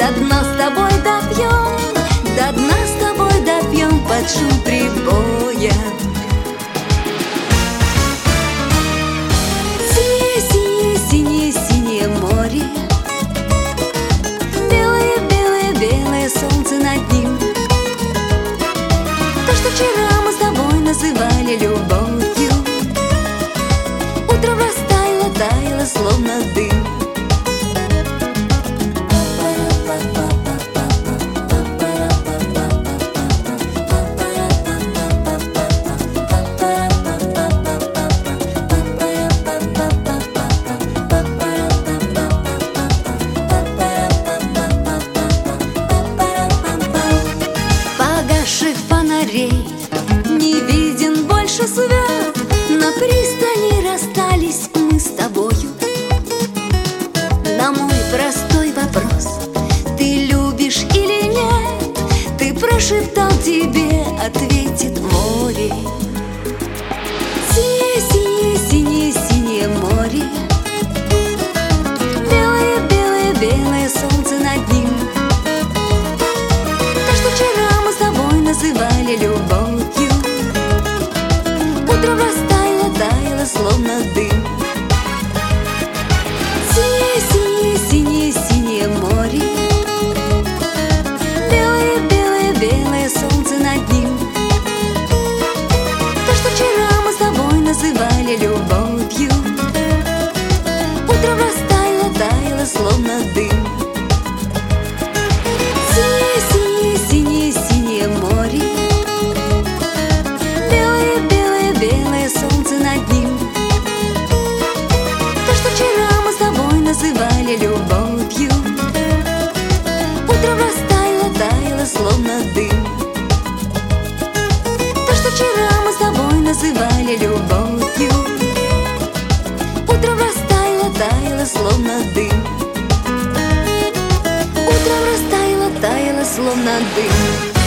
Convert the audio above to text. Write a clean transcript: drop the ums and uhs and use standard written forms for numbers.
До дна с тобой допьем, до дна с тобой допьем под шум прибоя. Синее, синее, синее море, белое, белое, белое солнце над ним. То, что вчера мы с тобой называли любовью, утром растаяло, таяло, словно дым. Погасших фонарей не виден больше свет, на пристани расстались мы с тобою. На мой простой вопрос: ты любишь или нет, ты прошептал, тебе ответит море. Синее, синее, синее, синее море, белое, белое, белое солнце над ним. То, что вчера мы с тобой называли любовью, утром растаяло, таяло, словно дым. Синее, синее, синее, синее море, белое, белое, белое солнце над ним. То, что вчера мы с тобой называли любовью, утром растаяло, таяло, словно дым. Синее, синее, синее, синее море, белое, белое, белое солнце над ним. То, что вчера мы с тобой называли любовью, утром растаяло, таяло, словно дым. То, что вчера мы с тобой называли любовью, утром растаяло, таяло, словно дым. Утром растаяло, таяло, словно дым.